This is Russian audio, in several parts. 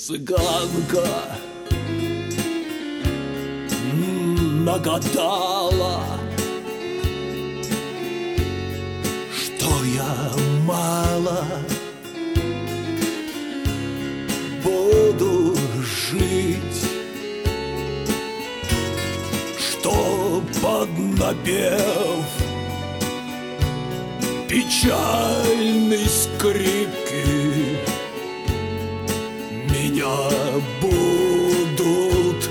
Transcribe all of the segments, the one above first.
Цыганка нагадала, что я мало буду жить, что поднапев печальной скрипки меня будут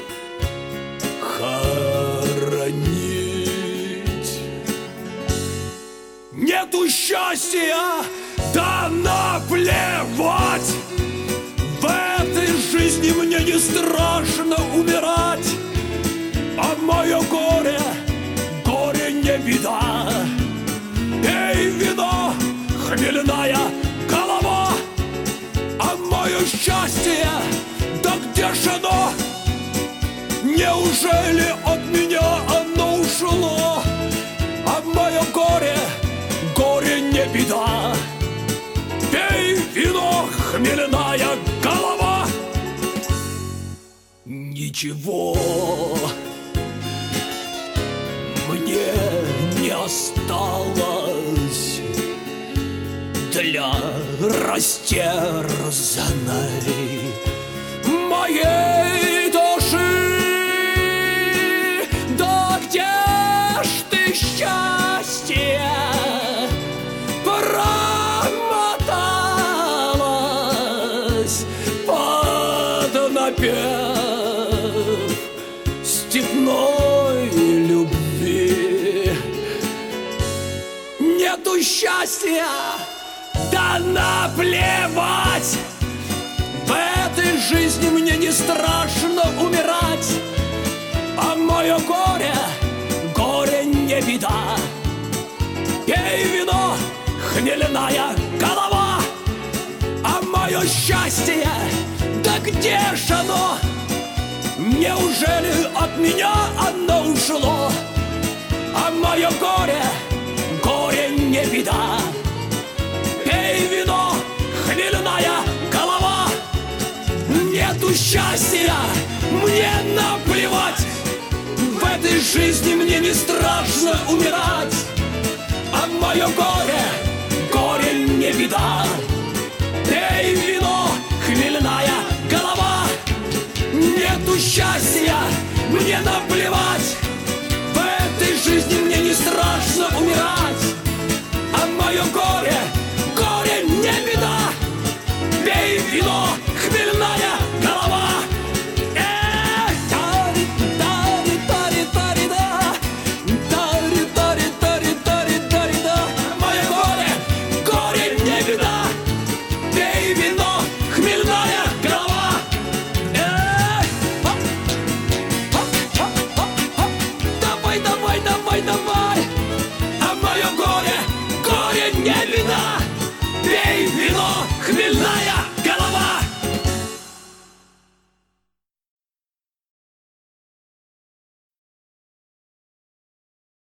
хоронить. Нету счастья, да наплевать. В этой жизни мне не страшно умирать, а мое горе, горе не беда. Пей вино, хмельная голова, а мое счастье, да где ж оно? Неужели от меня оно ушло? А мое горе, горе не беда. Пей вино, хмельная голова. Ничего мне не осталось для растерзанной моей души. Да где ж ты, счастье, промоталась под напев степной любви? Нету счастья, да наплевать. В этой жизни мне не страшно умирать, а мое горе, горе не беда. Пей вино, хмельная голова, а мое счастье, да где ж оно? Неужели от меня оно ушло? А мое горе, горе не беда. Пей вино, хмельная голова. Нету счастья, мне наплевать. В этой жизни мне не страшно умирать, а мое горе, горе не беда. Пей вино, хмельная голова. Нету счастья, мне наплевать.